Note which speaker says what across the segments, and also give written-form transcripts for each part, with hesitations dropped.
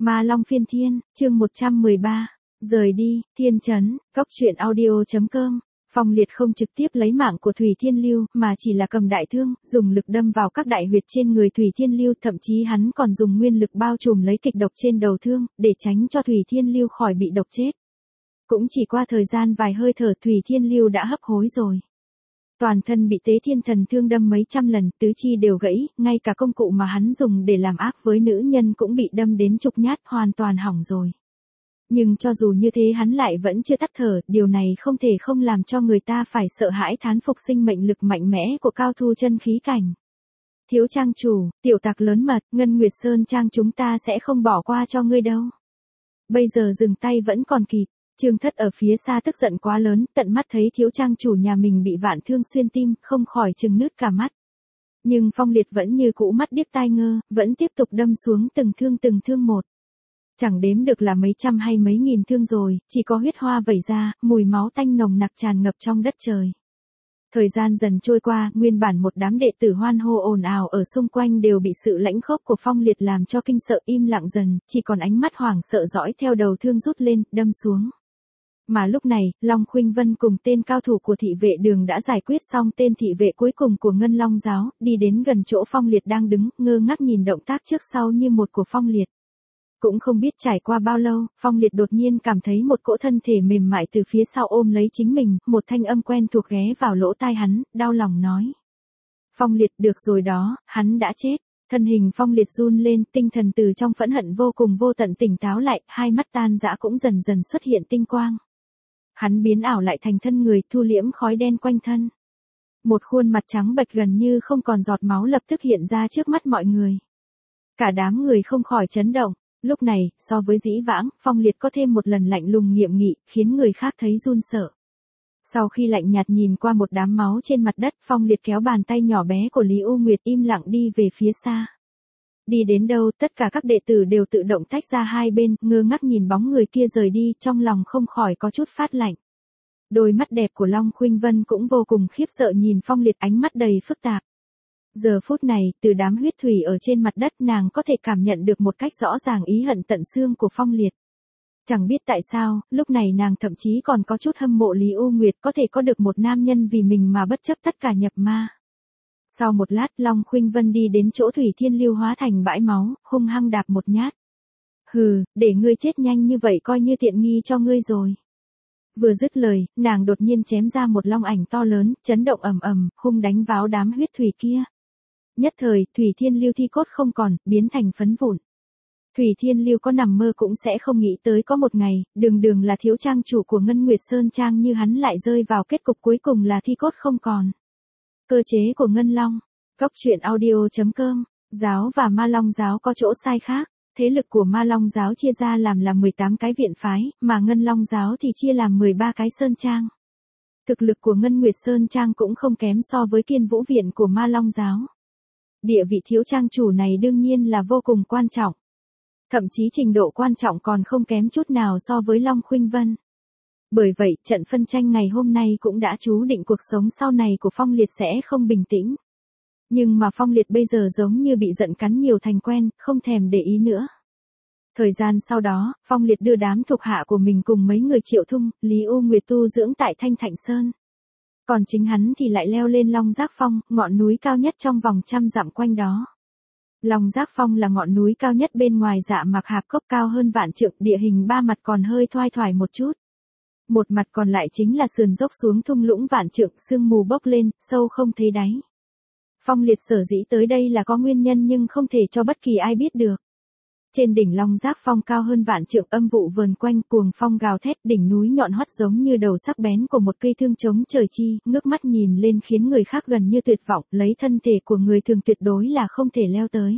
Speaker 1: Ma Long phiên thiên, chương 113. Rời đi, Thiên Trấn, Cốc truyện audio.com. Phong Liệt không trực tiếp lấy mạng của Thủy Thiên Lưu, mà chỉ là cầm đại thương, dùng lực đâm vào các đại huyệt trên người Thủy Thiên Lưu, thậm chí hắn còn dùng nguyên lực bao trùm lấy kịch độc trên đầu thương, để tránh cho Thủy Thiên Lưu khỏi bị độc chết. Cũng chỉ qua thời gian vài hơi thở Thủy Thiên Lưu đã hấp hối rồi. Toàn thân bị Tế Thiên Thần thương đâm mấy trăm lần, tứ chi đều gãy, ngay cả công cụ mà hắn dùng để làm ác với nữ nhân cũng bị đâm đến chục nhát, hoàn toàn hỏng rồi. Nhưng cho dù như thế hắn lại vẫn chưa tắt thở, điều này không thể không làm cho người ta phải sợ hãi thán phục sinh mệnh lực mạnh mẽ của cao thủ chân khí cảnh. Thiếu trang chủ, tiểu tặc lớn mật, Ngân Nguyệt Sơn Trang chúng ta sẽ không bỏ qua cho ngươi đâu. Bây giờ dừng tay vẫn còn kịp. Trương Thất ở phía xa tức giận quá lớn, tận mắt thấy thiếu trang chủ nhà mình bị vạn thương xuyên tim, không khỏi trừng nứt cả mắt. Nhưng Phong Liệt vẫn như cũ mắt điếc tai ngơ, vẫn tiếp tục đâm xuống từng thương một. Chẳng đếm được là mấy trăm hay mấy nghìn thương rồi, chỉ có huyết hoa vẩy ra, mùi máu tanh nồng nặc tràn ngập trong đất trời. Thời gian dần trôi qua, nguyên bản một đám đệ tử hoan hô ồn ào ở xung quanh đều bị sự lãnh khốc của Phong Liệt làm cho kinh sợ im lặng dần, chỉ còn ánh mắt hoảng sợ dõi theo đầu thương rút lên, đâm xuống. Mà lúc này, Long Khuynh Vân cùng tên cao thủ của thị vệ đường đã giải quyết xong tên thị vệ cuối cùng của Ngân Long giáo, đi đến gần chỗ Phong Liệt đang đứng, ngơ ngác nhìn động tác trước sau như một của Phong Liệt. Cũng không biết trải qua bao lâu, Phong Liệt đột nhiên cảm thấy một cỗ thân thể mềm mại từ phía sau ôm lấy chính mình, một thanh âm quen thuộc ghé vào lỗ tai hắn, đau lòng nói. Phong Liệt, được rồi đó, hắn đã chết. Thân hình Phong Liệt run lên, tinh thần từ trong phẫn hận vô cùng vô tận tỉnh táo lại, hai mắt tan dã cũng dần dần xuất hiện tinh quang. Hắn biến ảo lại thành thân người, thu liễm khói đen quanh thân. Một khuôn mặt trắng bệch gần như không còn giọt máu lập tức hiện ra trước mắt mọi người. Cả đám người không khỏi chấn động. Lúc này, so với dĩ vãng, Phong Liệt có thêm một lần lạnh lùng nghiêm nghị, khiến người khác thấy run sợ. Sau khi lạnh nhạt nhìn qua một đám máu trên mặt đất, Phong Liệt kéo bàn tay nhỏ bé của Lý U Nguyệt im lặng đi về phía xa. Đi đến đâu, tất cả các đệ tử đều tự động tách ra hai bên, ngơ ngác nhìn bóng người kia rời đi, trong lòng không khỏi có chút phát lạnh. Đôi mắt đẹp của Long Khuynh Vân cũng vô cùng khiếp sợ nhìn Phong Liệt, ánh mắt đầy phức tạp. Giờ phút này, từ đám huyết thủy ở trên mặt đất nàng có thể cảm nhận được một cách rõ ràng ý hận tận xương của Phong Liệt. Chẳng biết tại sao, lúc này nàng thậm chí còn có chút hâm mộ Lý U Nguyệt có thể có được một nam nhân vì mình mà bất chấp tất cả nhập ma. Sau một lát, Long Khuynh Vân đi đến chỗ Thủy Thiên Lưu hóa thành bãi máu, hung hăng đạp một nhát. Hừ, để ngươi chết nhanh như vậy coi như tiện nghi cho ngươi rồi. Vừa dứt lời, nàng đột nhiên chém ra một long ảnh to lớn, chấn động ầm ầm, hung đánh vào đám huyết thủy kia. Nhất thời, Thủy Thiên Lưu thi cốt không còn, biến thành phấn vụn. Thủy Thiên Lưu có nằm mơ cũng sẽ không nghĩ tới có một ngày, đường là thiếu trang chủ của Ngân Nguyệt Sơn Trang như hắn lại rơi vào kết cục cuối cùng là thi cốt không còn. Cơ chế của Ngân Long, Cốc truyện audio.com, giáo và Ma Long giáo có chỗ sai khác. Thế lực của Ma Long giáo chia ra làm là 18 cái viện phái, mà Ngân Long giáo thì chia làm 13 cái sơn trang. Thực lực của Ngân Nguyệt Sơn Trang cũng không kém so với Kiên Vũ viện của Ma Long giáo. Địa vị thiếu trang chủ này đương nhiên là vô cùng quan trọng. Thậm chí trình độ quan trọng còn không kém chút nào so với Long Khuynh Vân. Bởi vậy, trận phân tranh ngày hôm nay cũng đã chú định cuộc sống sau này của Phong Liệt sẽ không bình tĩnh. Nhưng mà Phong Liệt bây giờ giống như bị giận cắn nhiều thành quen, không thèm để ý nữa. Thời gian sau đó, Phong Liệt đưa đám thuộc hạ của mình cùng mấy người Triệu Thung, Lý U Nguyệt tu dưỡng tại Thanh Thạnh Sơn. Còn chính hắn thì lại leo lên Long Giác Phong, ngọn núi cao nhất trong vòng 100 dặm quanh đó. Long Giác Phong là ngọn núi cao nhất bên ngoài Dạ Mạc Hạp Cốc, cao hơn vạn trượng, địa hình ba mặt còn hơi thoai thoải một chút. Một mặt còn lại chính là sườn dốc xuống thung lũng vạn trượng, sương mù bốc lên, sâu không thấy đáy. Phong Liệt sở dĩ tới đây là có nguyên nhân nhưng không thể cho bất kỳ ai biết được. Trên đỉnh Long Giác Phong cao hơn vạn trượng, âm vụ vờn quanh, cuồng phong gào thét, đỉnh núi nhọn hoắt giống như đầu sắc bén của một cây thương chống trời chi, ngước mắt nhìn lên khiến người khác gần như tuyệt vọng, lấy thân thể của người thường tuyệt đối là không thể leo tới.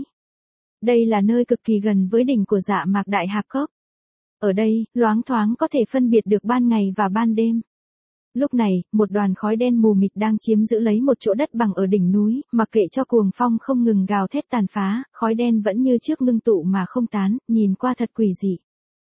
Speaker 1: Đây là nơi cực kỳ gần với đỉnh của Dạ Mạc Đại Hạp Cốc. Ở đây, loáng thoáng có thể phân biệt được ban ngày và ban đêm. Lúc này, một đoàn khói đen mù mịt đang chiếm giữ lấy một chỗ đất bằng ở đỉnh núi, mặc kệ cho cuồng phong không ngừng gào thét tàn phá, khói đen vẫn như trước ngưng tụ mà không tán, nhìn qua thật quỷ dị.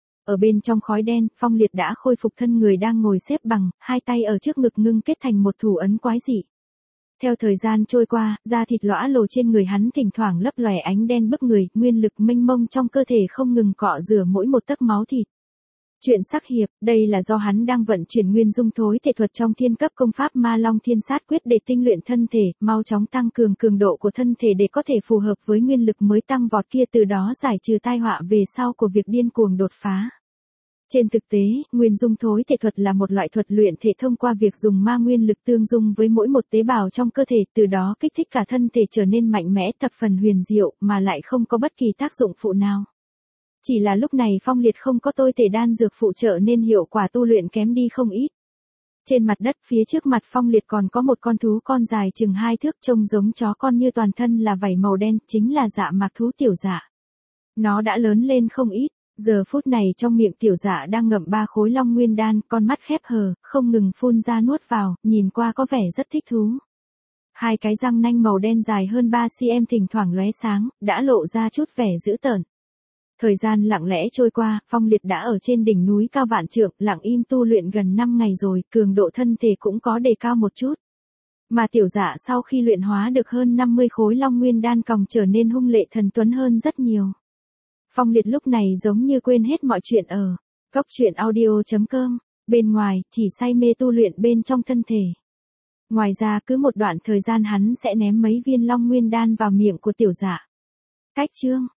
Speaker 1: Ở bên trong khói đen, Phong Liệt đã khôi phục thân người đang ngồi xếp bằng, hai tay ở trước ngực ngưng kết thành một thủ ấn quái dị. Theo thời gian trôi qua, da thịt lõa lồ trên người hắn thỉnh thoảng lấp lòe ánh đen bức người, nguyên lực mênh mông trong cơ thể không ngừng cọ rửa mỗi một tấc máu thịt. Chuyện sắc hiệp, đây là do hắn đang vận chuyển nguyên dung thối thể thuật trong thiên cấp công pháp Ma Long Thiên Sát Quyết để tinh luyện thân thể, mau chóng tăng cường cường độ của thân thể để có thể phù hợp với nguyên lực mới tăng vọt kia, từ đó giải trừ tai họa về sau của việc điên cuồng đột phá. Trên thực tế, nguyên dung thối thể thuật là một loại thuật luyện thể thông qua việc dùng ma nguyên lực tương dung với mỗi một tế bào trong cơ thể, từ đó kích thích cả thân thể trở nên mạnh mẽ thập phần huyền diệu, mà lại không có bất kỳ tác dụng phụ nào. Chỉ là lúc này Phong Liệt không có tôi thể đan dược phụ trợ nên hiệu quả tu luyện kém đi không ít. Trên mặt đất phía trước mặt Phong Liệt còn có một con thú con dài chừng 2 thước trông giống chó con như toàn thân là vảy màu đen, chính là Dạ Mạc thú tiểu dạ. Nó đã lớn lên không ít, giờ phút này trong miệng tiểu dạ đang ngậm 3 khối long nguyên đan, con mắt khép hờ, không ngừng phun ra nuốt vào, nhìn qua có vẻ rất thích thú. 2 cái răng nanh màu đen dài hơn 3 cm thỉnh thoảng lóe sáng, đã lộ ra chút vẻ dữ tợn. Thời gian lặng lẽ trôi qua, Phong Liệt đã ở trên đỉnh núi cao vạn trượng, lặng im tu luyện gần 5 ngày rồi, cường độ thân thể cũng có đề cao một chút. Mà tiểu dạ sau khi luyện hóa được hơn 50 khối long nguyên đan còng trở nên hung lệ thần tuấn hơn rất nhiều. Phong Liệt lúc này giống như quên hết mọi chuyện ở Cóc Truyện Audio.com, bên ngoài, chỉ say mê tu luyện bên trong thân thể. Ngoài ra cứ một đoạn thời gian hắn sẽ ném mấy viên long nguyên đan vào miệng của tiểu dạ. Cách chương